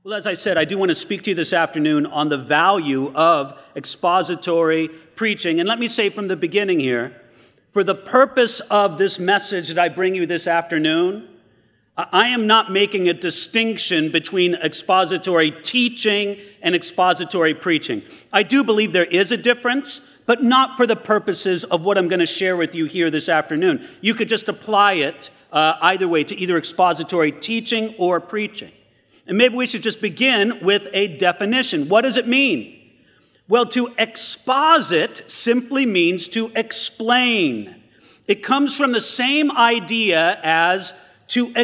Well, as I said, I do want to speak to you this afternoon on the value of expository preaching. And let me say from the beginning here, for the purpose of this message that I bring you this afternoon, I am not making a distinction between expository teaching and expository preaching. I do believe there is a difference, but not for the purposes of what I'm going to share with you here this afternoon. You could just apply it either way to either expository teaching or preaching. And maybe we should just begin with a definition. What does it mean? Well, to exposit simply means to explain. It comes from the same idea as to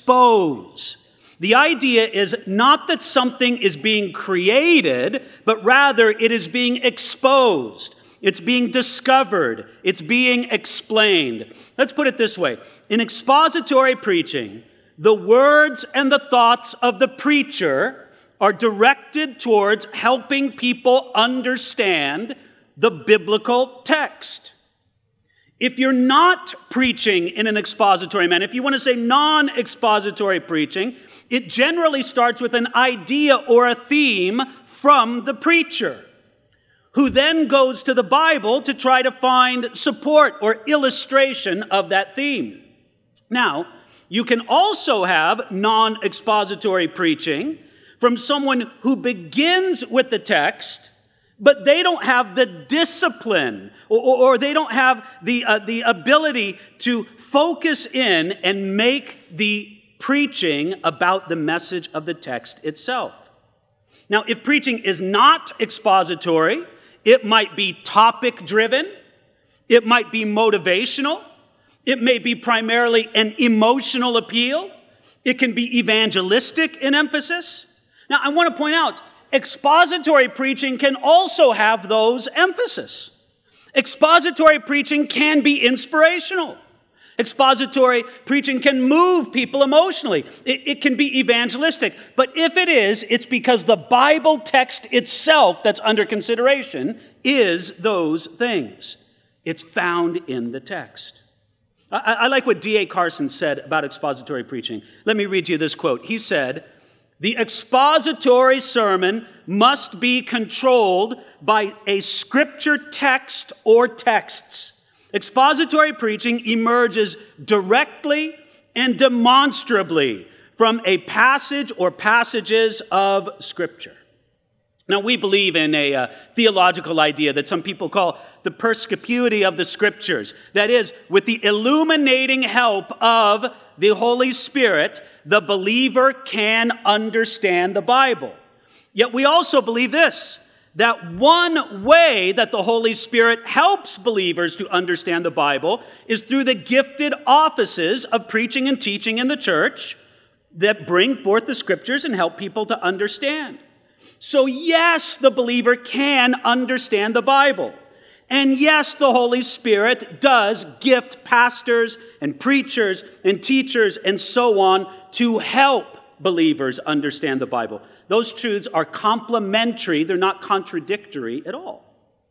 expose. The idea is not that something is being created, but rather it is being exposed. It's being discovered. It's being explained. Let's put it this way. In expository preaching, the words and the thoughts of the preacher are directed towards helping people understand the biblical text. If you're not preaching in an expository manner, if you want to say non-expository preaching, it generally starts with an idea or a theme from the preacher, who then goes to the Bible to try to find support or illustration of that theme. Now, you can also have non-expository preaching from someone who begins with the text, but they don't have the discipline or they don't have the ability to focus in and make the preaching about the message of the text itself. Now, if preaching is not expository, it might be topic-driven, it might be motivational, it may be primarily an emotional appeal. It can be evangelistic in emphasis. Now, I want to point out, expository preaching can also have those emphasis. Expository preaching can be inspirational. Expository preaching can move people emotionally. It can be evangelistic. But if it is, it's because the Bible text itself that's under consideration is those things. It's found in the text. I like what D.A. Carson said about expository preaching. Let me read you this quote. He said, "The expository sermon must be controlled by a scripture text or texts. Expository preaching emerges directly and demonstrably from a passage or passages of Scripture." Now, we believe in a theological idea that some people call the perspicuity of the Scriptures. That is, with the illuminating help of the Holy Spirit, the believer can understand the Bible. Yet we also believe this, that one way that the Holy Spirit helps believers to understand the Bible is through the gifted offices of preaching and teaching in the church that bring forth the Scriptures and help people to understand. So yes, the believer can understand the Bible. And yes, the Holy Spirit does gift pastors and preachers and teachers and so on to help believers understand the Bible. Those truths are complementary. They're not contradictory at all.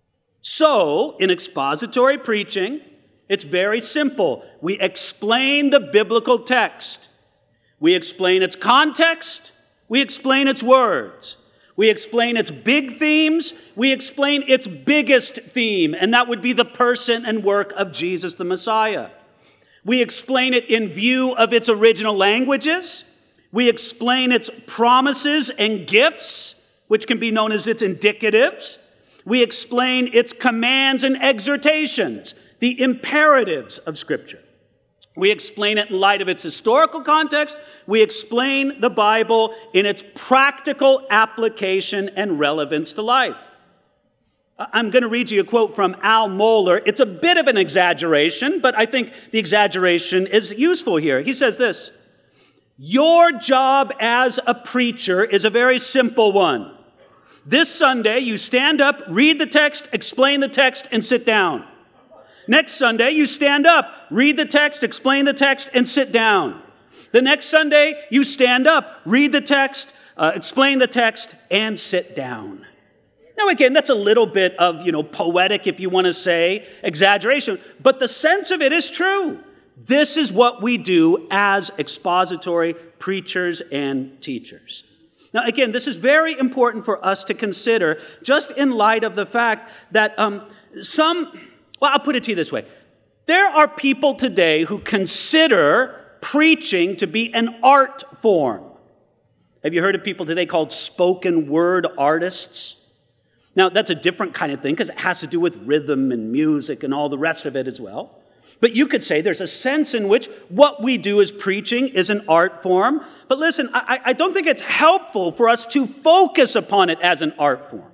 So, in expository preaching, it's very simple. We explain the biblical text. We explain its context. We explain its words. We explain its big themes. We explain its biggest theme, and that would be the person and work of Jesus the Messiah. We explain it in view of its original languages. We explain its promises and gifts, which can be known as its indicatives. We explain its commands and exhortations, the imperatives of Scripture. We explain it in light of its historical context. We explain the Bible in its practical application and relevance to life. I'm going to read you a quote from Al Mohler. It's a bit of an exaggeration, but I think the exaggeration is useful here. He says this, "Your job as a preacher is a very simple one. This Sunday, you stand up, read the text, explain the text, and sit down. Next Sunday, you stand up, read the text, explain the text, and sit down. The next Sunday, you stand up, read the text, explain the text, and sit down." Now, again, that's a little bit of, poetic, if you want to say, exaggeration. But the sense of it is true. This is what we do as expository preachers and teachers. Now, again, this is very important for us to consider, just in light of the fact that I'll put it to you this way. There are people today who consider preaching to be an art form. Have you heard of people today called spoken word artists? Now, that's a different kind of thing because it has to do with rhythm and music and all the rest of it as well. But you could say there's a sense in which what we do as preaching is an art form. But listen, I don't think it's helpful for us to focus upon it as an art form.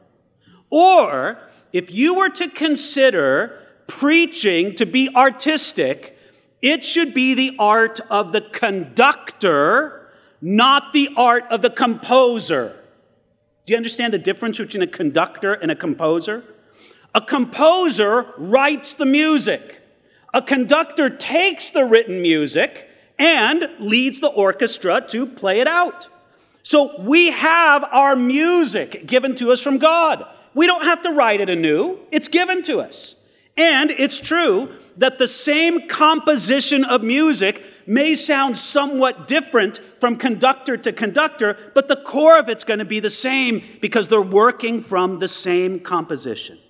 Or, if you were to consider preaching to be artistic, it should be the art of the conductor, not the art of the composer. Do you understand the difference between a conductor and a composer? A composer writes the music. A conductor takes the written music and leads the orchestra to play it out. So we have our music given to us from God. We don't have to write it anew. It's given to us. And it's true that the same composition of music may sound somewhat different from conductor to conductor, but the core of it's going to be the same because they're working from the same composition.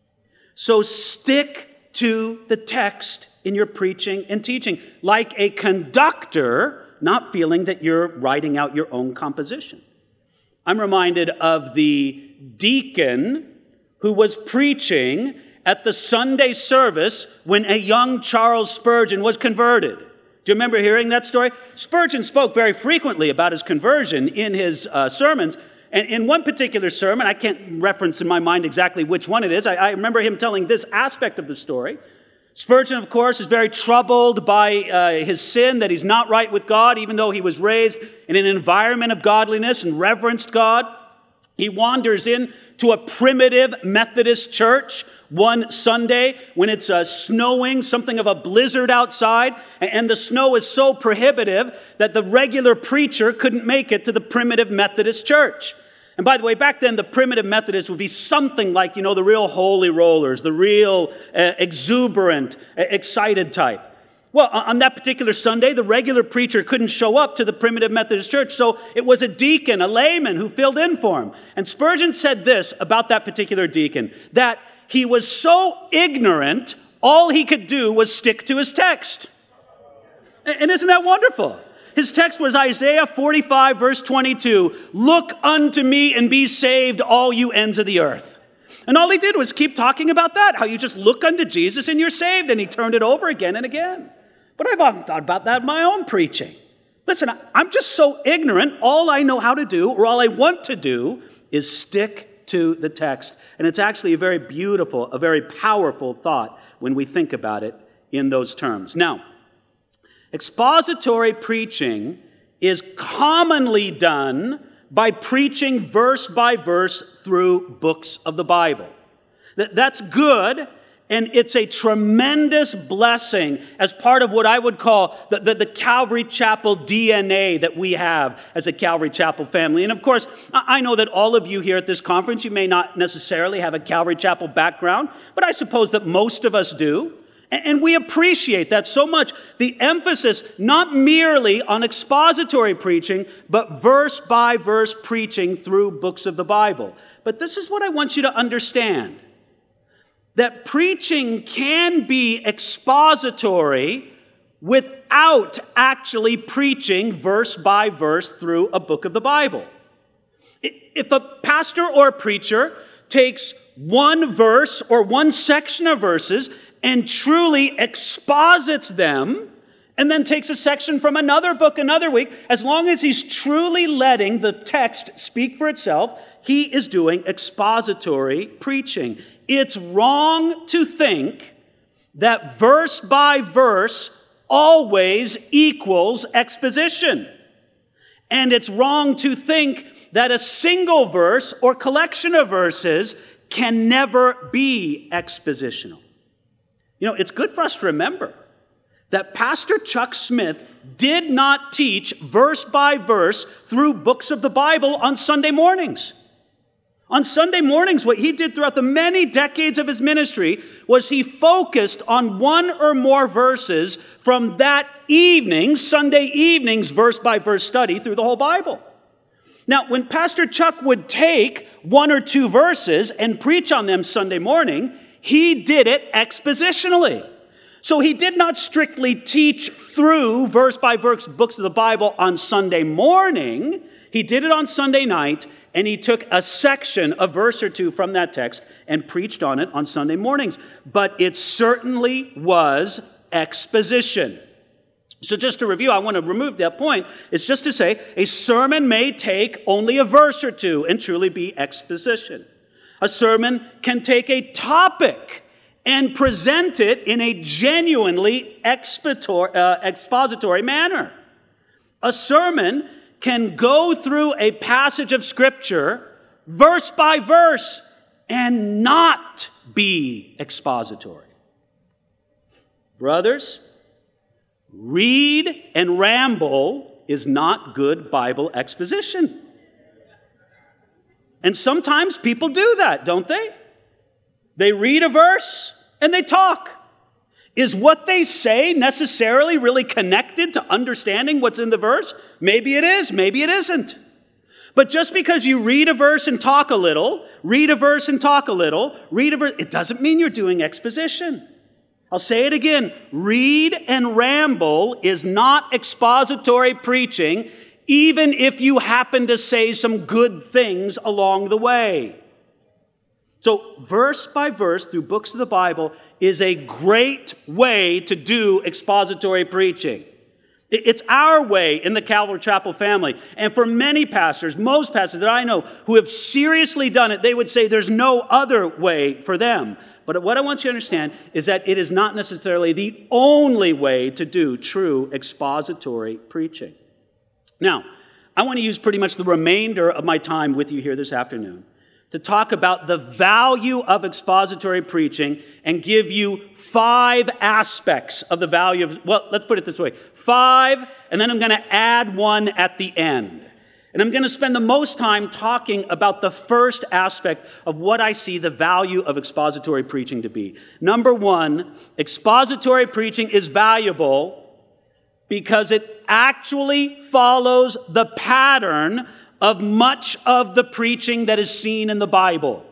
So stick to the text in your preaching and teaching, like a conductor, not feeling that you're writing out your own composition. I'm reminded of the deacon who was preaching at the Sunday service when a young Charles Spurgeon was converted. Do you remember hearing that story? Spurgeon spoke very frequently about his conversion in his sermons. And in one particular sermon, I can't reference in my mind exactly which one it is, I remember him telling this aspect of the story. Spurgeon, of course, is very troubled by his sin, that he's not right with God, even though he was raised in an environment of godliness and reverenced God. He wanders into a primitive Methodist church one Sunday when it's snowing, something of a blizzard outside, and the snow is so prohibitive that the regular preacher couldn't make it to the primitive Methodist church. And by the way, back then, the primitive Methodists would be something like, the real holy rollers, the real exuberant, excited type. Well, on that particular Sunday, the regular preacher couldn't show up to the primitive Methodist church, so it was a deacon, a layman, who filled in for him. And Spurgeon said this about that particular deacon, that he was so ignorant, all he could do was stick to his text. And isn't that wonderful? His text was Isaiah 45, verse 22. Look unto me and be saved, all you ends of the earth. And all he did was keep talking about that, how you just look unto Jesus and you're saved. And he turned it over again and again. But I've often thought about that in my own preaching. Listen, I'm just so ignorant. All I know how to do, or all I want to do, is stick to the text. And it's actually a very beautiful, a very powerful thought when we think about it in those terms. Now, expository preaching is commonly done by preaching verse by verse through books of the Bible. That's good, and it's a tremendous blessing as part of what I would call the Calvary Chapel DNA that we have as a Calvary Chapel family. And of course, I know that all of you here at this conference, you may not necessarily have a Calvary Chapel background, but I suppose that most of us do. And we appreciate that so much. The emphasis not merely on expository preaching, but verse by verse preaching through books of the Bible. But this is what I want you to understand. That preaching can be expository without actually preaching verse by verse through a book of the Bible. If a pastor or a preacher takes one verse or one section of verses and truly exposits them, and then takes a section from another book another week, as long as he's truly letting the text speak for itself, he is doing expository preaching. It's wrong to think that verse by verse always equals exposition. And it's wrong to think that a single verse or collection of verses can never be expositional. It's good for us to remember that Pastor Chuck Smith did not teach verse by verse through books of the Bible on Sunday mornings. On Sunday mornings, what he did throughout the many decades of his ministry was he focused on one or more verses from that evening, Sunday evening's verse by verse study through the whole Bible. Now, when Pastor Chuck would take one or two verses and preach on them Sunday morning, he did it expositionally. So he did not strictly teach through verse by verse books of the Bible on Sunday morning. He did it on Sunday night, and he took a section, a verse or two from that text, and preached on it on Sunday mornings. But it certainly was exposition. So just to review, I want to remove that point. It's just to say a sermon may take only a verse or two and truly be exposition. A sermon can take a topic and present it in a genuinely expository manner. A sermon can go through a passage of Scripture verse by verse and not be expository. Brothers, read and ramble is not good Bible exposition. And sometimes people do that, don't they? They read a verse and they talk. Is what they say necessarily really connected to understanding what's in the verse? Maybe it is, maybe it isn't. But just because you read a verse and talk a little, read a verse and talk a little, read a verse, it doesn't mean you're doing exposition. I'll say it again. Read and ramble is not expository preaching, even if you happen to say some good things along the way. So verse by verse through books of the Bible is a great way to do expository preaching. It's our way in the Calvary Chapel family. And for many pastors, most pastors that I know who have seriously done it, they would say there's no other way for them. But what I want you to understand is that it is not necessarily the only way to do true expository preaching. Now, I want to use pretty much the remainder of my time with you here this afternoon to talk about the value of expository preaching and give you 5 aspects of the value of, well, let's put it this way, 5, and then I'm going to add 1 at the end. And I'm going to spend the most time talking about the first aspect of what I see the value of expository preaching to be. Number 1, expository preaching is valuable because it actually follows the pattern of much of the preaching that is seen in the Bible.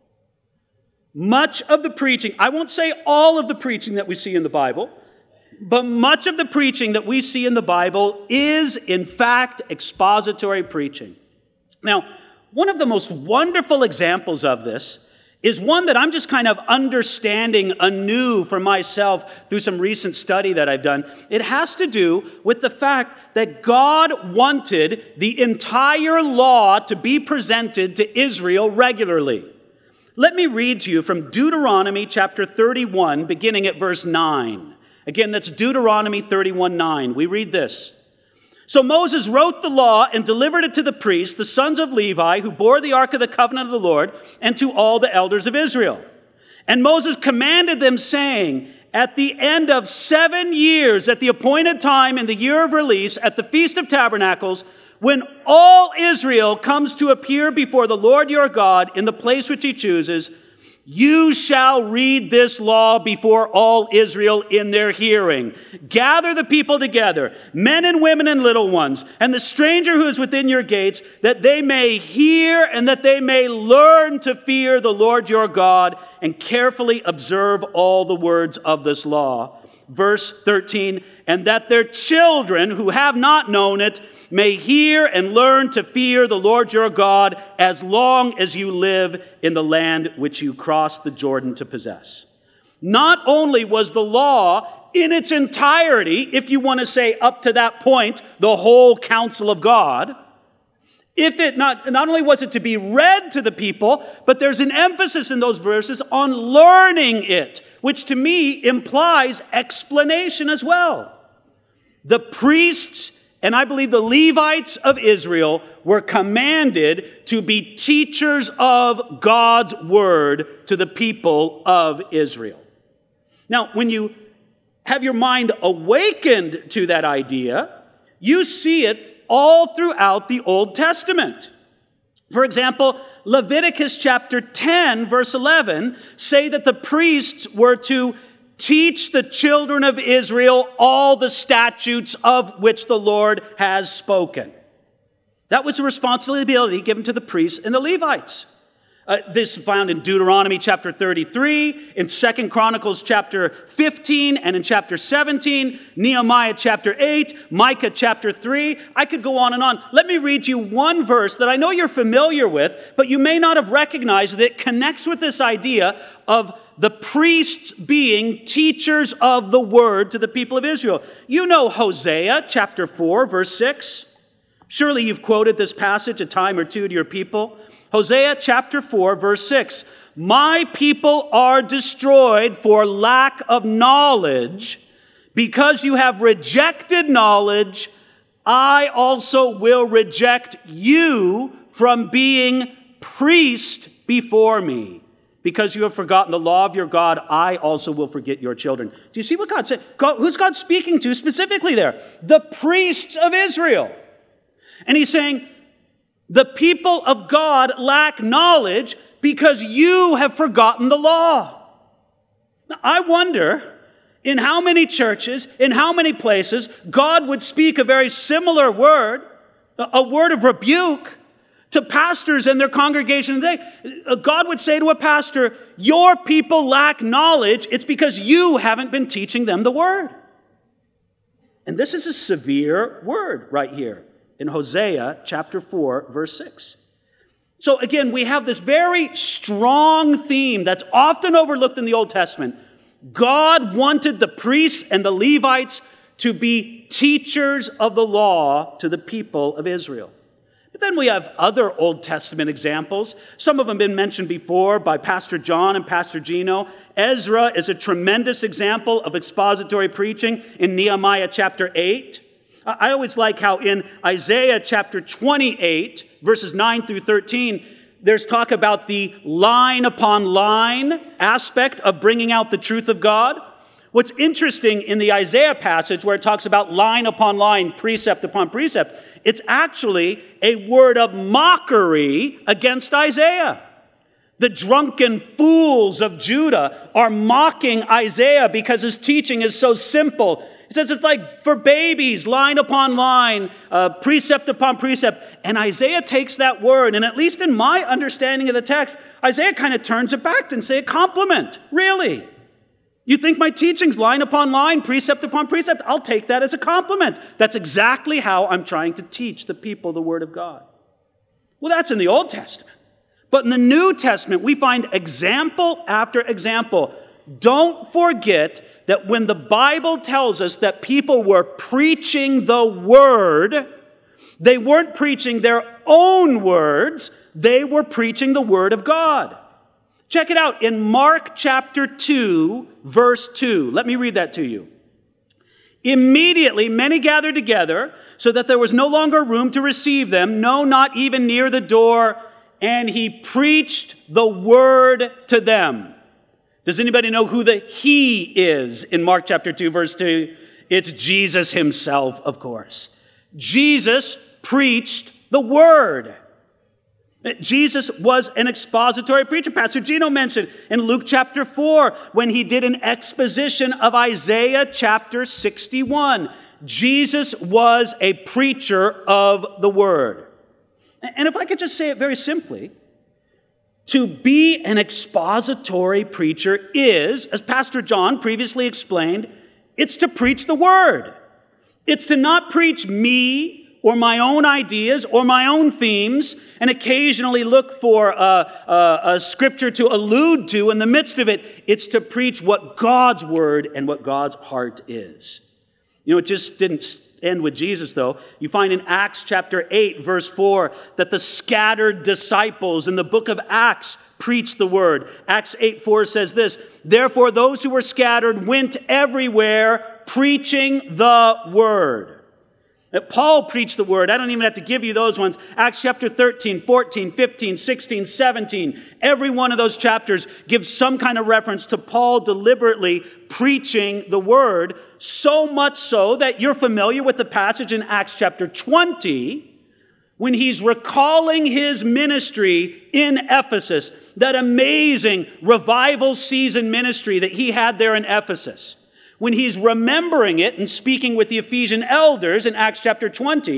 Much of the preaching, I won't say all of the preaching that we see in the Bible, but much of the preaching that we see in the Bible is, in fact, expository preaching. Now, one of the most wonderful examples of this is one that I'm just kind of understanding anew for myself through some recent study that I've done. It has to do with the fact that God wanted the entire law to be presented to Israel regularly. Let me read to you from Deuteronomy chapter 31, beginning at verse 9. Again, that's Deuteronomy 31:9. We read this. So Moses wrote the law and delivered it to the priests, the sons of Levi, who bore the ark of the covenant of the Lord, and to all the elders of Israel. And Moses commanded them, saying, at the end of 7 years, at the appointed time in the year of release, at the Feast of Tabernacles, when all Israel comes to appear before the Lord your God in the place which he chooses, you shall read this law before all Israel in their hearing. Gather the people together, men and women and little ones, and the stranger who is within your gates, that they may hear and that they may learn to fear the Lord your God and carefully observe all the words of this law. Verse 13, and that their children who have not known it may hear and learn to fear the Lord your God as long as you live in the land which you crossed the Jordan to possess. Not only was the law in its entirety, if you want to say up to that point, the whole counsel of God, not only was it to be read to the people, but there's an emphasis in those verses on learning it, which to me implies explanation as well. The priests, and I believe the Levites of Israel, were commanded to be teachers of God's word to the people of Israel. Now, when you have your mind awakened to that idea, you see it all throughout the Old Testament. For example, Leviticus chapter 10, verse 11, say that the priests were to teach the children of Israel all the statutes of which the Lord has spoken. That was a responsibility given to the priests and the Levites. This is found in Deuteronomy chapter 33, in 2 Chronicles chapter 15, and in chapter 17, Nehemiah chapter 8, Micah chapter 3. I could go on and on. Let me read you one verse that I know you're familiar with, but you may not have recognized that it connects with this idea of the priests being teachers of the word to the people of Israel. You know Hosea chapter 4, verse 6. Surely you've quoted this passage a time or two to your people. Hosea chapter 4, verse 6. My people are destroyed for lack of knowledge. Because you have rejected knowledge, I also will reject you from being priest before me. Because you have forgotten the law of your God, I also will forget your children. Do you see what God said? Who's God speaking to specifically there? The priests of Israel. And he's saying, the people of God lack knowledge because you have forgotten the law. Now, I wonder in how many churches, in how many places, God would speak a very similar word, a word of rebuke to pastors and their congregation today. God would say to a pastor, your people lack knowledge. It's because you haven't been teaching them the word. And this is a severe word right here in Hosea chapter 4, verse 6. So again, we have this very strong theme that's often overlooked in the Old Testament. God wanted the priests and the Levites to be teachers of the law to the people of Israel. But then we have other Old Testament examples. Some of them have been mentioned before by Pastor John and Pastor Gino. Ezra is a tremendous example of expository preaching in Nehemiah chapter 8. I always like how in Isaiah chapter 28, verses 9 through 13, there's talk about the line upon line aspect of bringing out the truth of God. What's interesting in the Isaiah passage where it talks about line upon line, precept upon precept, it's actually a word of mockery against Isaiah. The drunken fools of Judah are mocking Isaiah because his teaching is so simple. He says it's like for babies, line upon line, precept upon precept. And Isaiah takes that word, and at least in my understanding of the text, Isaiah kind of turns it back and say a compliment. Really? You think my teaching's line upon line, precept upon precept? I'll take that as a compliment. That's exactly how I'm trying to teach the people the Word of God. Well, that's in the Old Testament. But in the New Testament, we find example after example. Don't forget that when the Bible tells us that people were preaching the Word, they weren't preaching their own words, they were preaching the Word of God. Check it out in Mark chapter 2, verse 2. Let me read that to you. Immediately many gathered together so that there was no longer room to receive them, no, not even near the door, and he preached the word to them. Does anybody know who the he is in Mark chapter 2, verse 2? It's Jesus himself, of course. Jesus preached the word. Jesus was an expository preacher. Pastor Gino mentioned in Luke chapter 4 when he did an exposition of Isaiah chapter 61. Jesus was a preacher of the word. And if I could just say it very simply, to be an expository preacher is, as Pastor John previously explained, it's to preach the word. It's to not preach me or my own ideas or my own themes and occasionally look for a scripture to allude to in the midst of it. It's to preach what God's word and what God's heart is. You know, it just didn't end with Jesus, though. You find in Acts chapter 8, verse 4, that the scattered disciples in the book of Acts preached the word. Acts 8:4 says this, therefore those who were scattered went everywhere preaching the word. Paul preached the word. I don't even have to give you those ones. Acts chapter 13, 14, 15, 16, 17. Every one of those chapters gives some kind of reference to Paul deliberately preaching the word, so much so that you're familiar with the passage in Acts chapter 20 when he's recalling his ministry in Ephesus, that amazing revival season ministry that he had there in Ephesus. When he's remembering it and speaking with the Ephesian elders in Acts chapter 20,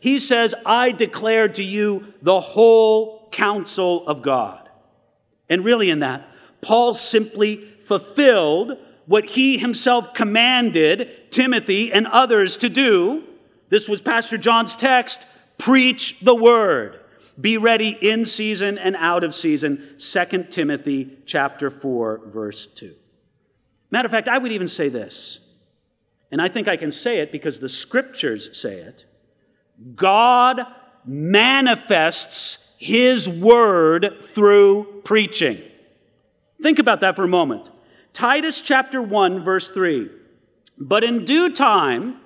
He says, I declare to you the whole counsel of God. And really in that, Paul simply fulfilled what he himself commanded Timothy and others to do. This was Pastor John's text, preach the word. Be ready in season and out of season. 2 Timothy chapter 4, verse 2. Matter of fact, I would even say this, and I think I can say it because the scriptures say it. God manifests his word through preaching. Think about that for a moment. Titus chapter 1, verse 3. But in due time,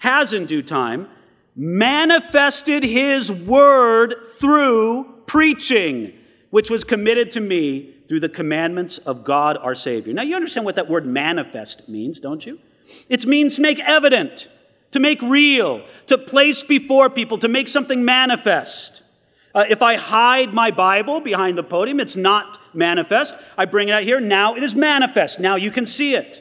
manifested his word through preaching, which was committed to me through the commandments of God our Savior. Now you understand what that word manifest means, don't you? It means to make evident, to make real, to place before people, to make something manifest. If I hide my Bible behind the podium, it's not manifest. I bring it out here, now it is manifest. Now you can see it.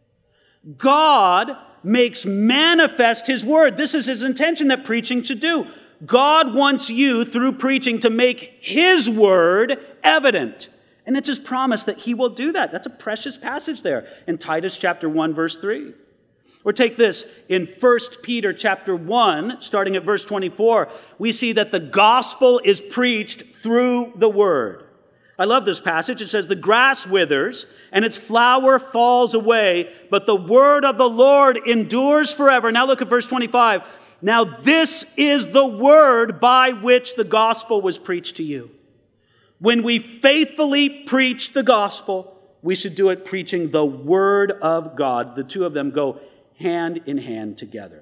God makes manifest his word. This is his intention that preaching should do. God wants you, through preaching, to make his word evident. And it's his promise that he will do that. That's a precious passage there in Titus chapter 1, verse 3. Or take this, in 1 Peter chapter 1, starting at verse 24, we see that the gospel is preached through the word. I love this passage. It says, the grass withers and its flower falls away, but the word of the Lord endures forever. Now look at verse 25. Now this is the word by which the gospel was preached to you. When we faithfully preach the gospel, we should do it preaching the word of God. The two of them go hand in hand together.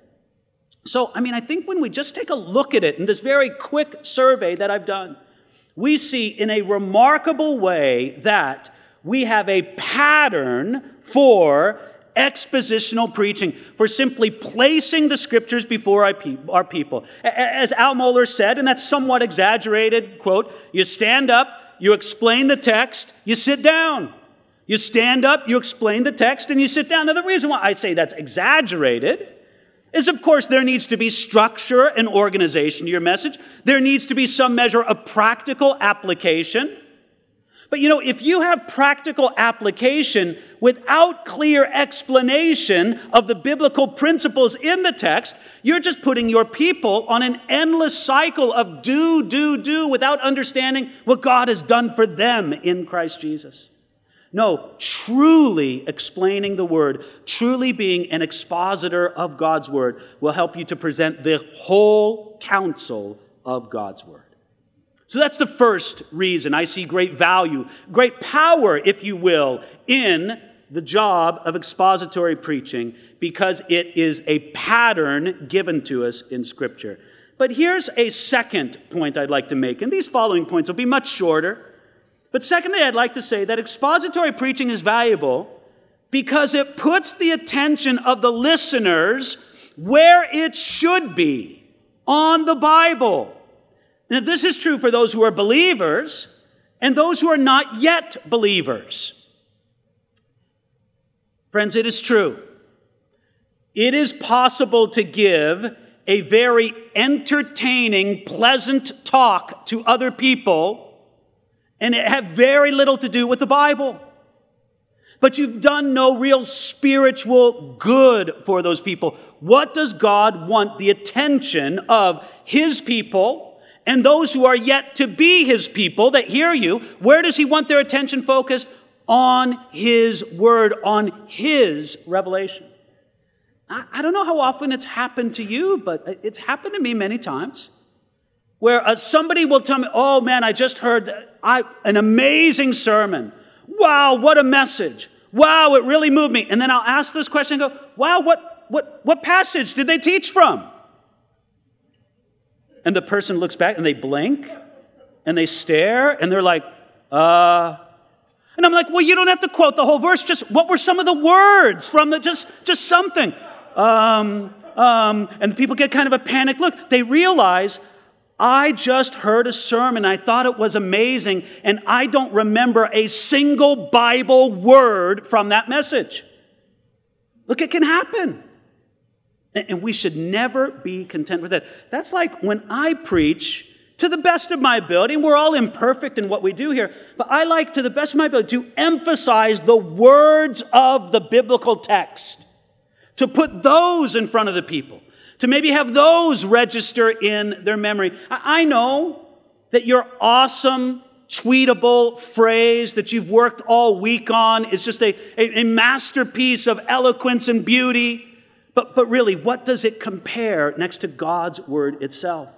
So, I think when we just take a look at it in this very quick survey that I've done, we see in a remarkable way that we have a pattern for expositional preaching, for simply placing the scriptures before our people. As Al Mohler said, and that's somewhat exaggerated, quote, you stand up, you explain the text, you sit down. You stand up, you explain the text, and you sit down. Now, the reason why I say that's exaggerated is, of course, there needs to be structure and organization to your message. There needs to be some measure of practical application. But, if you have practical application without clear explanation of the biblical principles in the text, you're just putting your people on an endless cycle of do without understanding what God has done for them in Christ Jesus. No, truly explaining the word, truly being an expositor of God's word will help you to present the whole counsel of God's word. So that's the first reason I see great value, great power, if you will, in the job of expository preaching, because it is a pattern given to us in Scripture. But here's a second point I'd like to make, and these following points will be much shorter. But secondly, I'd like to say that expository preaching is valuable because it puts the attention of the listeners where it should be, on the Bible. And this is true for those who are believers and those who are not yet believers. Friends, it is true. It is possible to give a very entertaining, pleasant talk to other people and it have very little to do with the Bible. But you've done no real spiritual good for those people. What does God want the attention of his people and those who are yet to be his people that hear you? Where does he want their attention focused? On his word, on his revelation. I don't know how often it's happened to you, but it's happened to me many times. Where somebody will tell me, oh man, I just heard an amazing sermon. Wow, what a message. Wow, it really moved me. And then I'll ask this question and go, wow, what passage did they teach from? And the person looks back and they blink and they stare and they're like, And I'm like, well, you don't have to quote the whole verse. Just what were some of the words from the, just something. And people get kind of a panic look. They realize, I just heard a sermon. I thought it was amazing, and I don't remember a single Bible word from that message. Look, it can happen. And we should never be content with that. That's like when I preach to the best of my ability, and we're all imperfect in what we do here, but I like to the best of my ability to emphasize the words of the biblical text, to put those in front of the people, to maybe have those register in their memory. I know that your awesome, tweetable phrase that you've worked all week on is just a masterpiece of eloquence and beauty. But really, what does it compare next to God's word itself?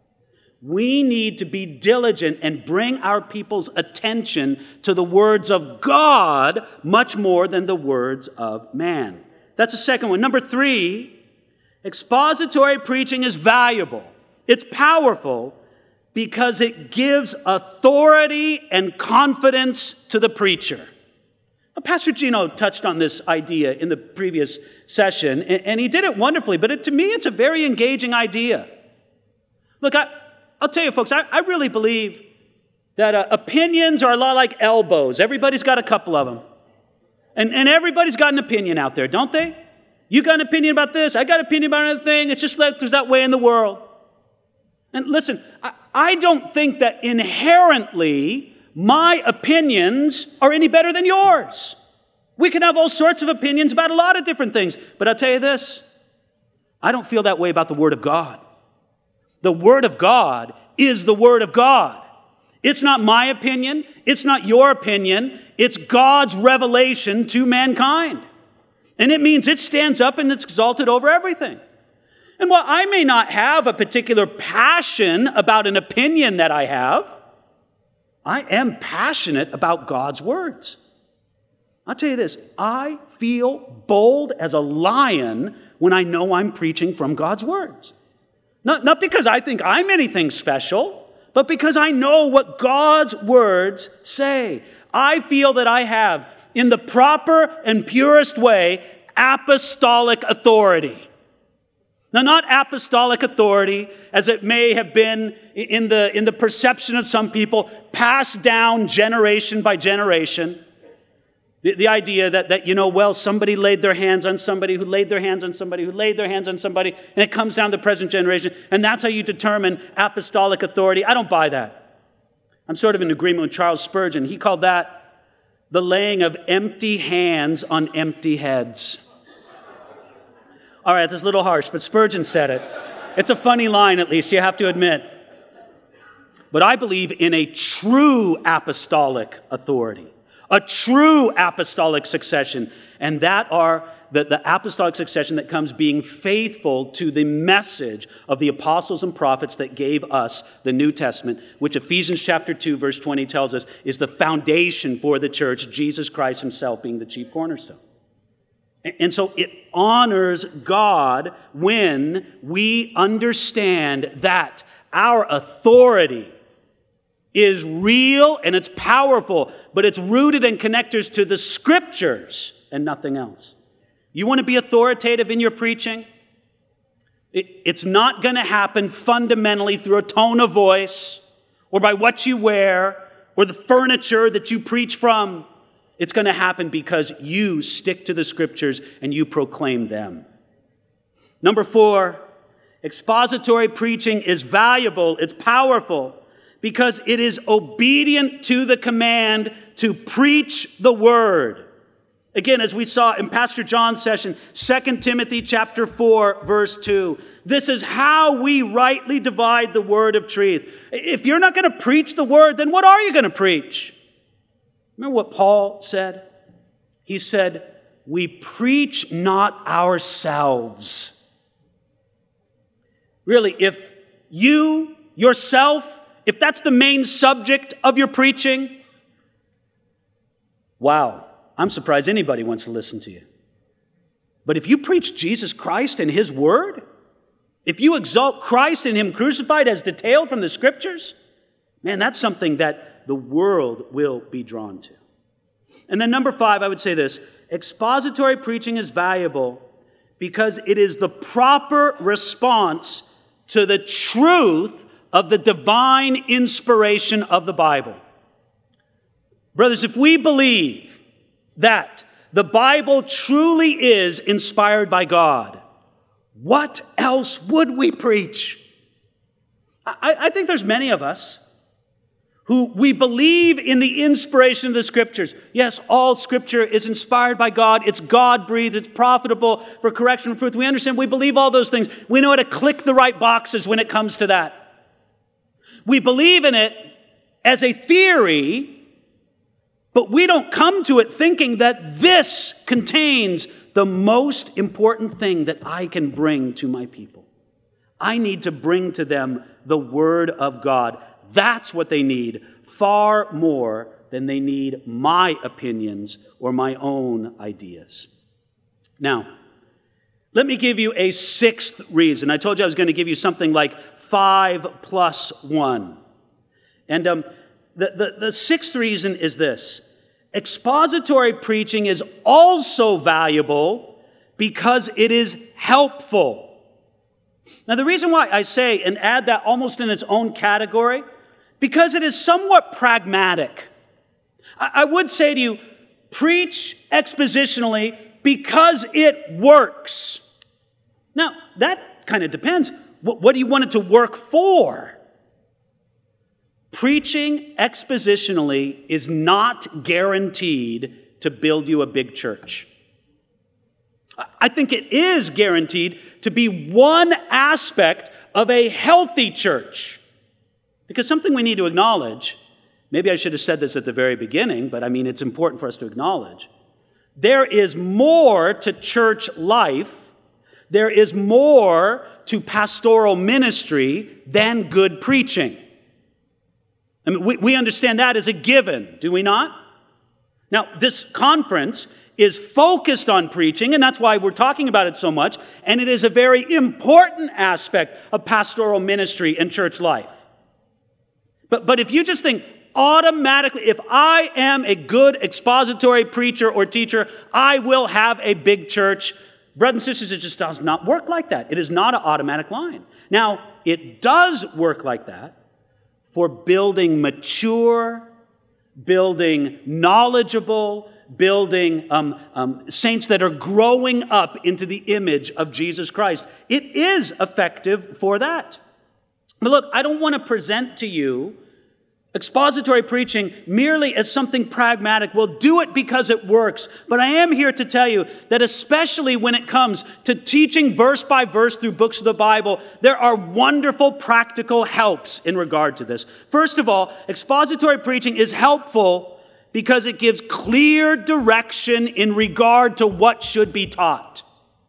We need to be diligent and bring our people's attention to the words of God much more than the words of man. That's the second one. Number 3, expository preaching is valuable. It's powerful because it gives authority and confidence to the preacher. Now, Pastor Gino touched on this idea in the previous session, and he did it wonderfully, but to me, it's a very engaging idea. Look, I'll tell you, folks, I really believe that opinions are a lot like elbows. Everybody's got a couple of them. And everybody's got an opinion out there, don't they? You got an opinion about this, I got an opinion about another thing. It's just like there's that way in the world. And listen, I don't think that inherently my opinions are any better than yours. We can have all sorts of opinions about a lot of different things. But I'll tell you this, I don't feel that way about the Word of God. The Word of God is the Word of God. It's not my opinion. It's not your opinion. It's God's revelation to mankind. And it means it stands up and it's exalted over everything. And while I may not have a particular passion about an opinion that I have, I am passionate about God's words. I'll tell you this, I feel bold as a lion when I know I'm preaching from God's words. Not because I think I'm anything special, but because I know what God's words say. I feel that I have, in the proper and purest way, apostolic authority. Now, not apostolic authority as it may have been in the perception of some people, passed down generation by generation. The idea that, somebody laid their hands on somebody who laid their hands on somebody who laid their hands on somebody, and it comes down to the present generation, and that's how you determine apostolic authority. I don't buy that. I'm sort of in agreement with Charles Spurgeon. He called that the laying of empty hands on empty heads. All right, that's a little harsh, but Spurgeon said it. It's a funny line, at least, you have to admit. But I believe in a true apostolic authority. A true apostolic succession, and that are the apostolic succession that comes being faithful to the message of the apostles and prophets that gave us the New Testament, which Ephesians chapter 2, verse 20 tells us is the foundation for the church, Jesus Christ himself being the chief cornerstone. And so it honors God when we understand that our authority is real and it's powerful, but it's rooted and connectors to the scriptures and nothing else. You want to be authoritative in your preaching? It's not going to happen fundamentally through a tone of voice or by what you wear or the furniture that you preach from. It's going to happen because you stick to the scriptures and you proclaim them. Number 4, expository preaching is valuable, it's powerful, because it is obedient to the command to preach the word. Again, as we saw in Pastor John's session, 2 Timothy chapter 4, verse 2. This is how we rightly divide the word of truth. If you're not going to preach the word, then what are you going to preach? Remember what Paul said? He said, we preach not ourselves. Really, if you, yourself, if that's the main subject of your preaching, wow, I'm surprised anybody wants to listen to you. But if you preach Jesus Christ and his word, if you exalt Christ and him crucified as detailed from the scriptures, man, that's something that the world will be drawn to. And then number 5, I would say this, expository preaching is valuable because it is the proper response to the truth of the divine inspiration of the Bible. Brothers, if we believe that the Bible truly is inspired by God, what else would we preach? I think there's many of us who we believe in the inspiration of the Scriptures. Yes, all Scripture is inspired by God. It's God-breathed. It's profitable for correction and truth. We understand. We believe all those things. We know how to click the right boxes when it comes to that. We believe in it as a theory, but we don't come to it thinking that this contains the most important thing that I can bring to my people. I need to bring to them the Word of God. That's what they need, far more than they need my opinions or my own ideas. Now, let me give you a sixth reason. I told you I was going to give you something like 5 + 1. And the sixth reason is this. Expository preaching is also valuable because it is helpful. Now, the reason why I say and add that almost in its own category, because it is somewhat pragmatic. I would say to you, preach expositionally because it works. Now, that kind of depends. What do you want it to work for? Preaching expositionally is not guaranteed to build you a big church. I think it is guaranteed to be one aspect of a healthy church. Because something we need to acknowledge, maybe I should have said this at the very beginning, but it's important for us to acknowledge. There is more to church life, there is more to pastoral ministry than good preaching. We understand that as a given, do we not? Now, this conference is focused on preaching, and that's why we're talking about it so much, and it is a very important aspect of pastoral ministry and church life. But if you just think automatically, if I am a good expository preacher or teacher, I will have a big church. Brothers and sisters, it just does not work like that. It is not an automatic line. Now, it does work like that for building mature, building knowledgeable, building saints that are growing up into the image of Jesus Christ. It is effective for that. But look, I don't want to present to you expository preaching merely as something pragmatic. We'll do it because it works. But I am here to tell you that especially when it comes to teaching verse by verse through books of the Bible, there are wonderful practical helps in regard to this. First of all, expository preaching is helpful because it gives clear direction in regard to what should be taught.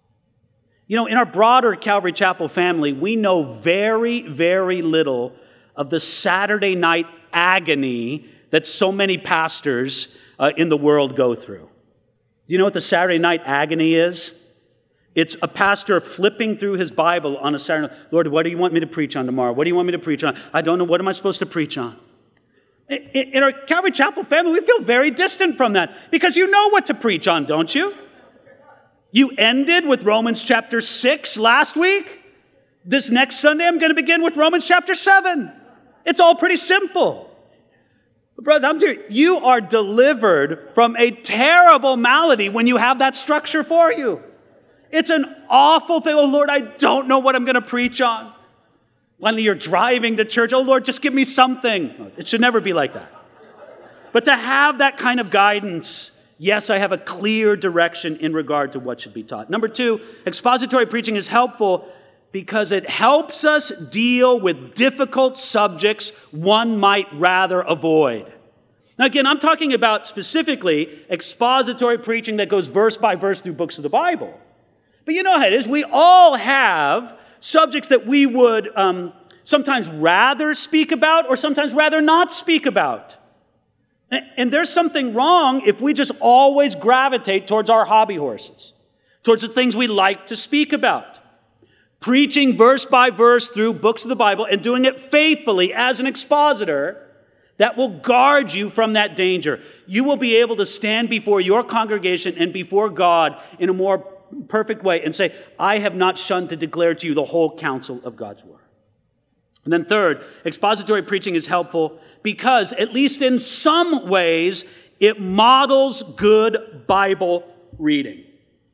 In our broader Calvary Chapel family, we know very, very little of the Saturday night agony that so many pastors in the world go through. Do you know what the Saturday night agony is? It's a pastor flipping through his Bible on a Saturday night. Lord, what do you want me to preach on tomorrow? What do you want me to preach on? I don't know. What am I supposed to preach on? In our Calvary Chapel family, we feel very distant from that because you know what to preach on, don't you? You ended with Romans chapter 6 last week. This next Sunday, I'm going to begin with Romans chapter 7. It's all pretty simple. But brothers, I'm telling you are delivered from a terrible malady when you have that structure for you. It's an awful thing. Oh, Lord, I don't know what I'm going to preach on. Finally, you're driving to church. Oh, Lord, just give me something. It should never be like that. But to have that kind of guidance, yes, I have a clear direction in regard to what should be taught. Number 2, expository preaching is helpful because it helps us deal with difficult subjects one might rather avoid. Now, again, I'm talking about specifically expository preaching that goes verse by verse through books of the Bible. But you know how it is. We all have subjects that we would sometimes rather speak about or sometimes rather not speak about. And there's something wrong if we just always gravitate towards our hobby horses, towards the things we like to speak about. Preaching verse by verse through books of the Bible and doing it faithfully as an expositor, that will guard you from that danger. You will be able to stand before your congregation and before God in a more perfect way and say, I have not shunned to declare to you the whole counsel of God's word. And then third, expository preaching is helpful because, at least in some ways, it models good Bible reading.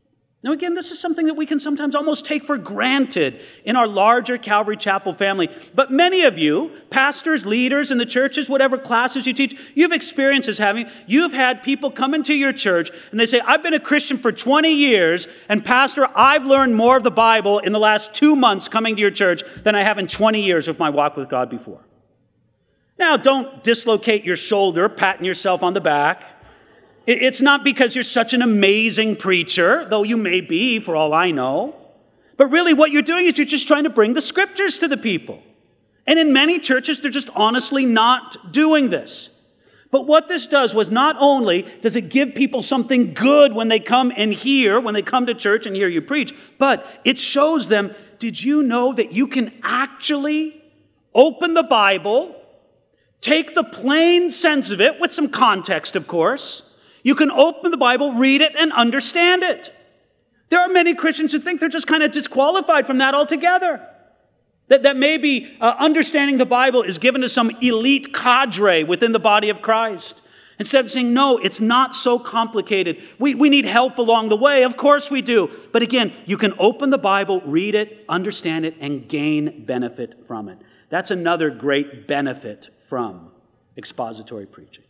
Now again, this is something that we can sometimes almost take for granted in our larger Calvary Chapel family. But many of you, pastors, leaders in the churches, whatever classes you teach, you've experienced this having. You've had people come into your church and they say, I've been a Christian for 20 years, and Pastor, I've learned more of the Bible in the last 2 months coming to your church than I have in 20 years of my walk with God before. Now, don't dislocate your shoulder, patting yourself on the back. It's not because you're such an amazing preacher, though you may be, for all I know. But really what you're doing is you're just trying to bring the scriptures to the people. And in many churches, they're just honestly not doing this. But what this does was not only does it give people something good when they come and hear, when they come to church and hear you preach, but it shows them, did you know that you can actually open the Bible, take the plain sense of it, with some context, of course. You can open the Bible, read it, and understand it. There are many Christians who think they're just kind of disqualified from that altogether. That maybe understanding the Bible is given to some elite cadre within the body of Christ. Instead of saying, no, it's not so complicated. We need help along the way. Of course we do. But again, you can open the Bible, read it, understand it, and gain benefit from it. That's another great benefit from expository preaching.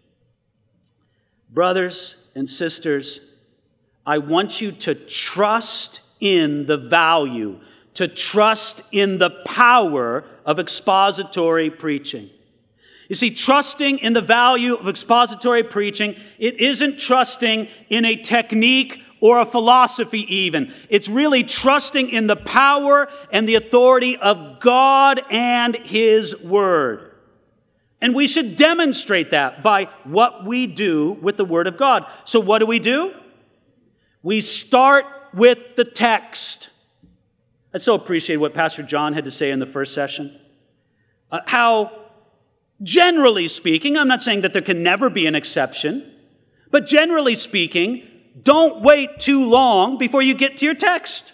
Brothers and sisters, I want you to trust in the value, to trust in the power of expository preaching. You see, trusting in the value of expository preaching, it isn't trusting in a technique or a philosophy even. It's really trusting in the power and the authority of God and His Word. And we should demonstrate that by what we do with the Word of God. So what do? We start with the text. I so appreciate what Pastor John had to say in the first session. How, generally speaking, I'm not saying that there can never be an exception, but generally speaking, don't wait too long before you get to your text.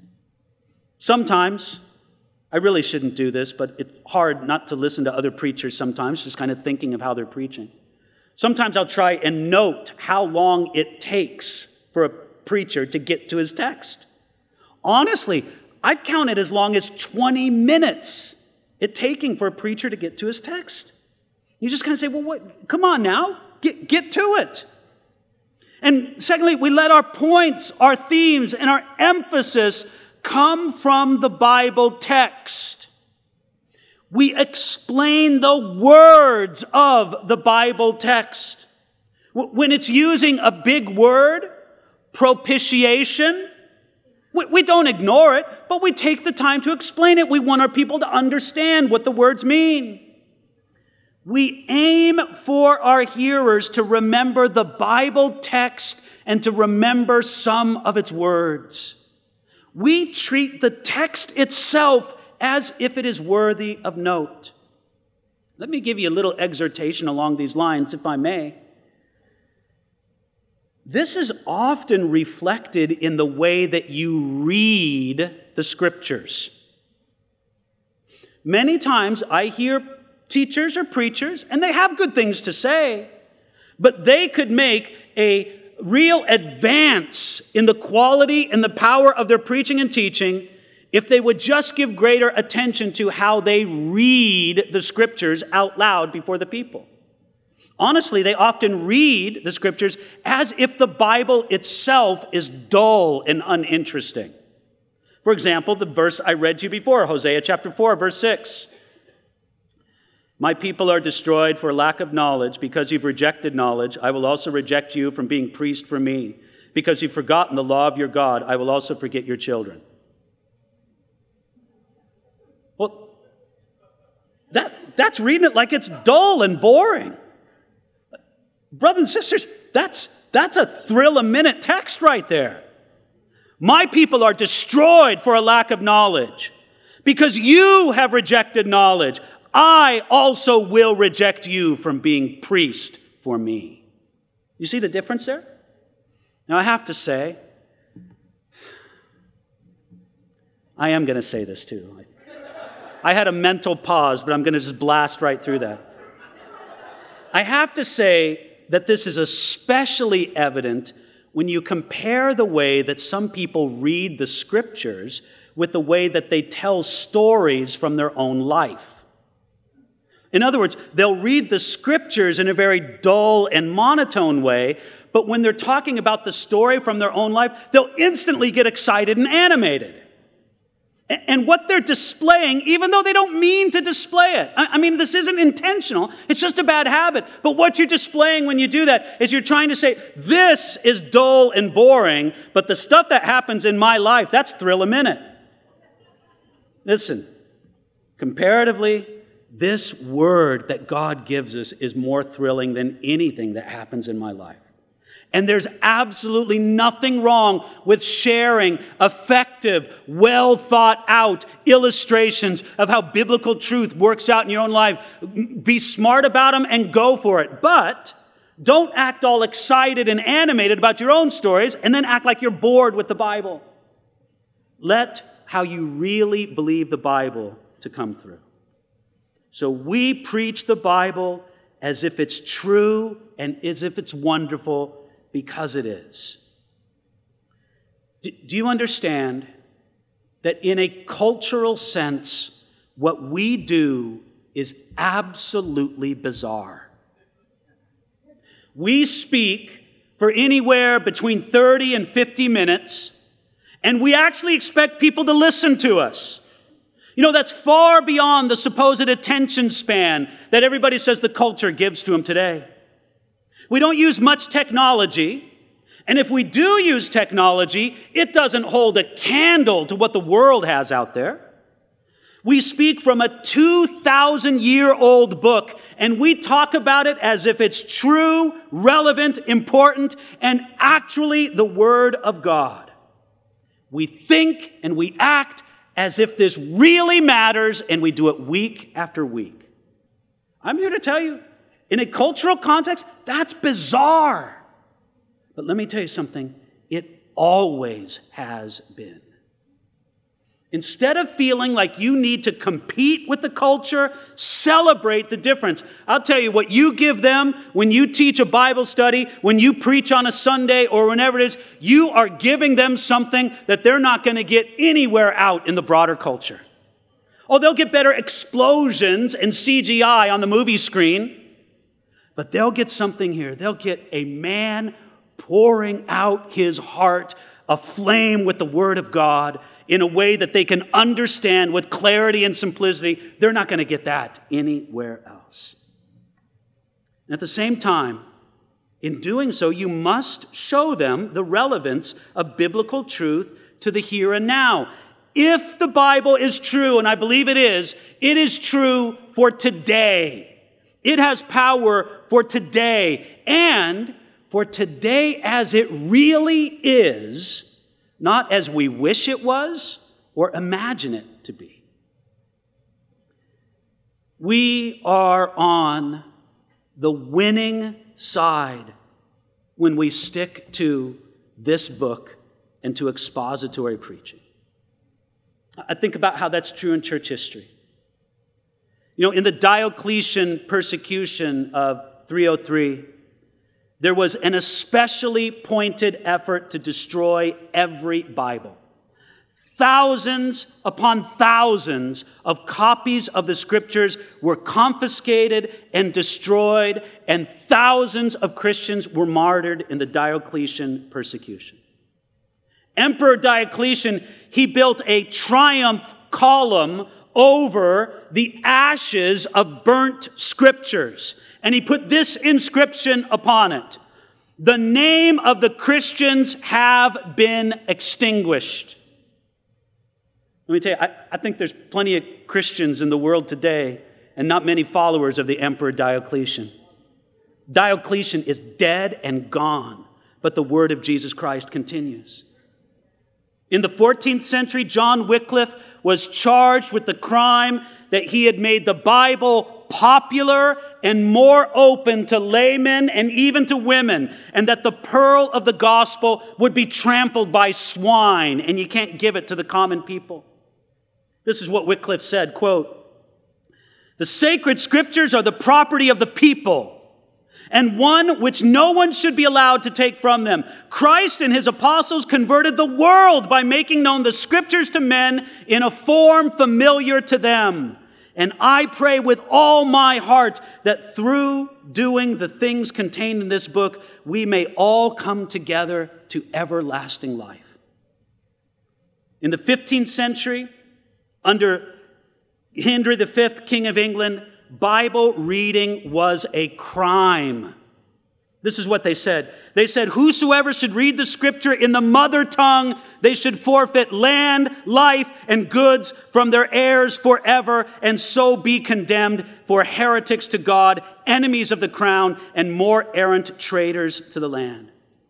Sometimes, I really shouldn't do this, but it's hard not to listen to other preachers sometimes, just kind of thinking of how they're preaching. Sometimes I'll try and note how long it takes for a preacher to get to his text. Honestly, I've counted as long as 20 minutes it taking for a preacher to get to his text. You just kind of say, well, what? Come on now, get to it. And secondly, we let our points, our themes, and our emphasis come from the Bible text. We explain the words of the Bible text. When it's using a big word, propitiation, we don't ignore it, but we take the time to explain it. We want our people to understand what the words mean. We aim for our hearers to remember the Bible text and to remember some of its words. We treat the text itself as if it is worthy of note. Let me give you a little exhortation along these lines, if I may. This is often reflected in the way that you read the scriptures. Many times I hear teachers or preachers, and they have good things to say, but they could make a real advance in the quality and the power of their preaching and teaching if they would just give greater attention to how they read the scriptures out loud before the people. Honestly, they often read the scriptures as if the Bible itself is dull and uninteresting. For example, the verse I read to you before, Hosea chapter 4, verse 6. My people are destroyed for lack of knowledge. Because you've rejected knowledge, I will also reject you from being priest for me. Because you've forgotten the law of your God, I will also forget your children. Well, that's reading it like it's dull and boring. Brothers and sisters, that's a thrill-a-minute text right there. My people are destroyed for a lack of knowledge. Because you have rejected knowledge, I also will reject you from being priest for me. You see the difference there? Now I have to say, I am going to say this too. I had a mental pause, but I'm going to just blast right through that. I have to say that this is especially evident when you compare the way that some people read the scriptures with the way that they tell stories from their own life. In other words, they'll read the scriptures in a very dull and monotone way, but when they're talking about the story from their own life, they'll instantly get excited and animated. And what they're displaying, even though they don't mean to display it, I mean, this isn't intentional, it's just a bad habit. But what you're displaying when you do that is you're trying to say, this is dull and boring, but the stuff that happens in my life, that's thrill a minute. Listen, comparatively, this word that God gives us is more thrilling than anything that happens in my life. And there's absolutely nothing wrong with sharing effective, well thought out illustrations of how biblical truth works out in your own life. Be smart about them and go for it. But don't act all excited and animated about your own stories and then act like you're bored with the Bible. Let how you really believe the Bible to come through. So we preach the Bible as if it's true and as if it's wonderful, because it is. Do you understand that in a cultural sense, what we do is absolutely bizarre? We speak for anywhere between 30 and 50 minutes, and we actually expect people to listen to us. You know, that's far beyond the supposed attention span that everybody says the culture gives to them today. We don't use much technology, and if we do use technology, it doesn't hold a candle to what the world has out there. We speak from a 2,000-year-old book, and we talk about it as if it's true, relevant, important, and actually the Word of God. We think and we act as if this really matters, and we do it week after week. I'm here to tell you, in a cultural context, that's bizarre. But let me tell you something, it always has been. Instead of feeling like you need to compete with the culture, celebrate the difference. I'll tell you what you give them when you teach a Bible study, when you preach on a Sunday or whenever it is, you are giving them something that they're not going to get anywhere out in the broader culture. Oh, they'll get better explosions and CGI on the movie screen, but they'll get something here. They'll get a man pouring out his heart aflame with the Word of God in a way that they can understand with clarity and simplicity. They're not going to get that anywhere else. And at the same time, in doing so, you must show them the relevance of biblical truth to the here and now. If the Bible is true, and I believe it is true for today. It has power for today, and for today as it really is, not as we wish it was or imagine it to be. We are on the winning side when we stick to this book and to expository preaching. I think about how that's true in church history. You know, in the Diocletian persecution of 303, there was an especially pointed effort to destroy every Bible. Thousands upon thousands of copies of the scriptures were confiscated and destroyed, and thousands of Christians were martyred in the Diocletian persecution. Emperor Diocletian, he built a triumph column over the ashes of burnt scriptures. And he put this inscription upon it: the name of the Christians have been extinguished. Let me tell you, I think there's plenty of Christians in the world today and not many followers of the Emperor Diocletian. Diocletian is dead and gone, but the word of Jesus Christ continues. In the 14th century, John Wycliffe was charged with the crime that he had made the Bible popular and more open to laymen and even to women, and that the pearl of the gospel would be trampled by swine, and you can't give it to the common people. This is what Wycliffe said, quote, "The sacred scriptures are the property of the people, and one which no one should be allowed to take from them. Christ and his apostles converted the world by making known the scriptures to men in a form familiar to them. And I pray with all my heart that through doing the things contained in this book, we may all come together to everlasting life. In the 15th century, under Henry V, King of England, Bible reading was a crime. This is what they said. They said, whosoever should read the scripture in the mother tongue, they should forfeit land, life, and goods from their heirs forever, and so be condemned for heretics to God, enemies of the crown, and more errant traitors to the land.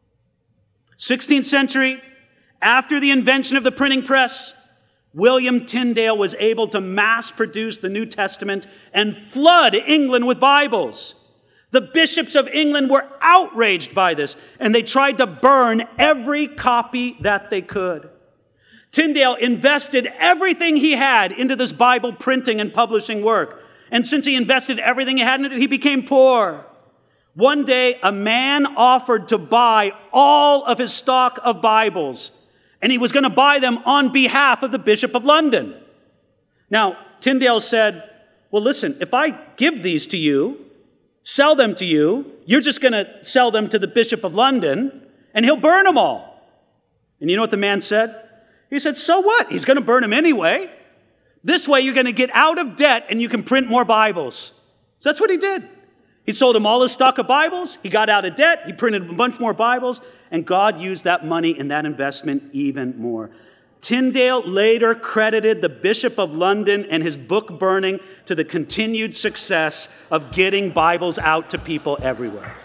16th century, after the invention of the printing press, William Tyndale was able to mass produce the New Testament and flood England with Bibles. The bishops of England were outraged by this, and they tried to burn every copy that they could. Tyndale invested everything he had into this Bible printing and publishing work. And since he invested everything he had in it, he became poor. One day, a man offered to buy all of his stock of Bibles, and he was going to buy them on behalf of the Bishop of London. Now, Tyndale said, well, listen, if I give these to you, sell them to you, you're just going to sell them to the Bishop of London, and he'll burn them all. And you know what the man said? He said, so what? He's going to burn them anyway. This way you're going to get out of debt and you can print more Bibles. So that's what he did. He sold him all his stock of Bibles. He got out of debt. He printed a bunch more Bibles. And God used that money and that investment even more. Tyndale later credited the Bishop of London and his book burning to the continued success of getting Bibles out to people everywhere.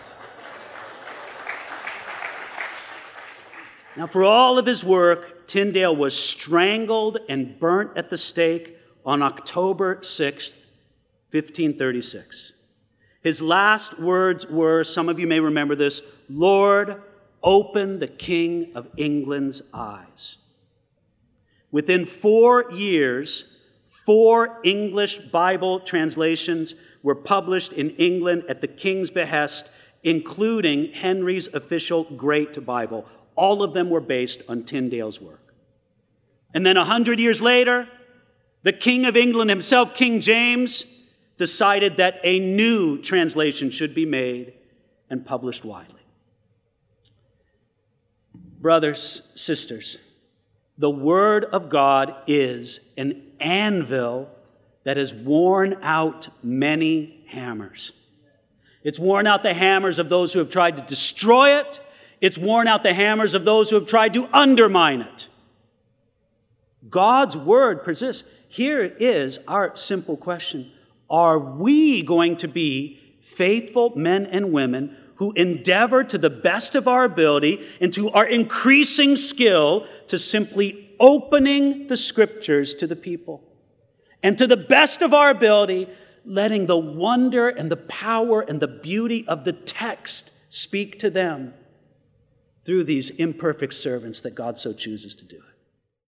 Now, for all of his work, Tyndale was strangled and burnt at the stake on October 6th, 1536. His last words were, some of you may remember this, Lord, open the King of England's eyes. Within 4 years, 4 English Bible translations were published in England at the king's behest, including Henry's official Great Bible. All of them were based on Tyndale's work. And then 100 years later, the King of England himself, King James, decided that a new translation should be made and published widely. Brothers, sisters, the Word of God is an anvil that has worn out many hammers. It's worn out the hammers of those who have tried to destroy it. It's worn out the hammers of those who have tried to undermine it. God's Word persists. Here is our simple question. Are we going to be faithful men and women who endeavor to the best of our ability and to our increasing skill to simply opening the Scriptures to the people? And to the best of our ability, letting the wonder and the power and the beauty of the text speak to them through these imperfect servants that God so chooses to do it.